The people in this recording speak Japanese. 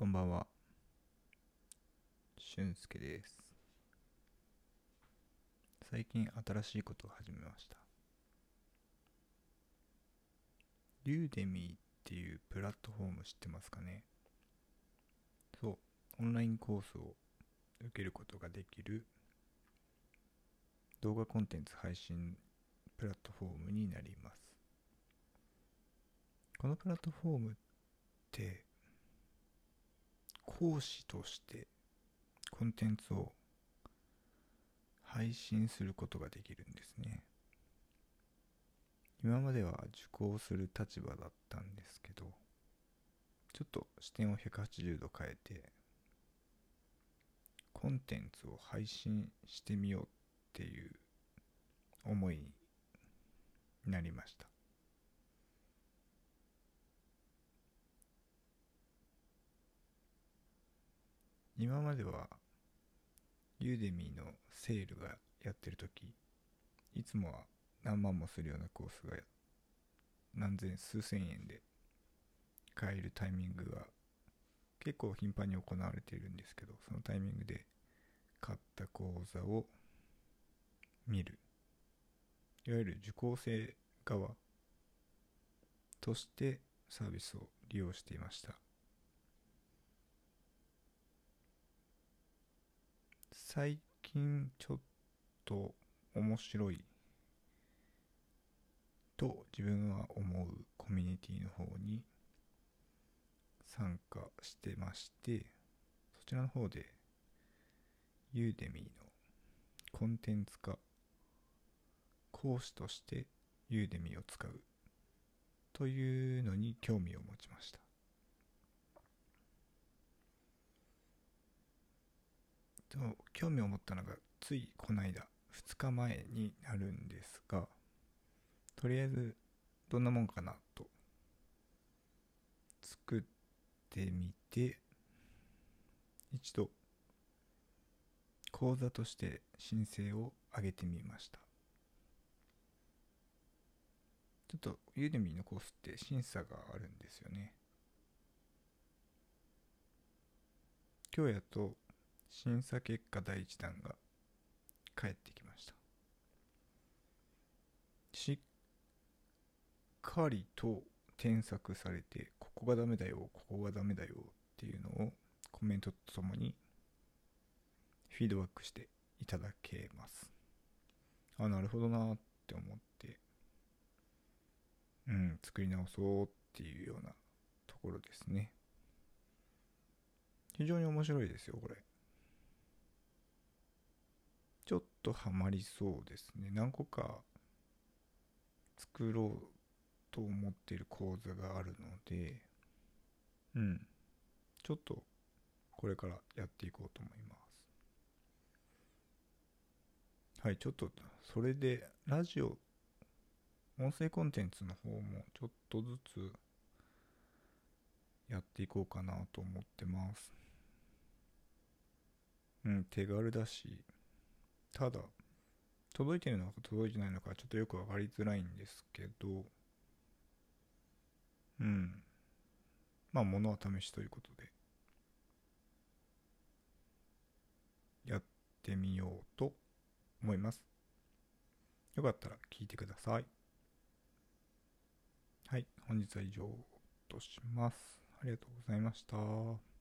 こんばんは、俊介です。最近新しいことを始めました。ユーデミーっていうプラットフォーム知ってますかね？そう、オンラインコースを受けることができる動画コンテンツ配信プラットフォームになります。このプラットフォームって講師としてコンテンツを配信することができるんですね。今までは受講する立場だったんですけど、ちょっと視点を180度変えてコンテンツを配信してみようっていう思いになりました。今まではユーデミーのセールがやってる時、いつもは何万もするようなコースが何千数千円で買えるタイミングが結構頻繁に行われているんですけど、そのタイミングで買った講座を見る、いわゆる受講生側としてサービスを利用していました。最近ちょっと面白いと自分は思うコミュニティの方に参加してまして、そちらの方でユーデミーのコンテンツ化講師としてユーデミーを使うというのに興味を持ちました。興味を持ったのがついこの間2日前になるんですが、とりあえずどんなもんかなと作ってみて、一度講座として申請を上げてみました。ちょっとユーデミーのコースって審査があるんですよね。今日やっと審査結果第一弾が返ってきました。しっかりと添削されて、ここがダメだよ、ここがダメだよっていうのをコメントとともにフィードバックしていただけます。なるほどなって思って、作り直そうっていうようなところですね。非常に面白いですよ、これ。ちょっとハマりそうですね。何個か作ろうと思っている講座があるので、ちょっとこれからやっていこうと思います。はい、ちょっとそれでラジオ、音声コンテンツの方もちょっとずつやっていこうかなと思ってます。手軽だし、ただ届いてるのか届いてないのかちょっとよく分かりづらいんですけど、まあ物は試しということでやってみようと思います。よかったら聞いてください。はい、本日は以上とします。ありがとうございました。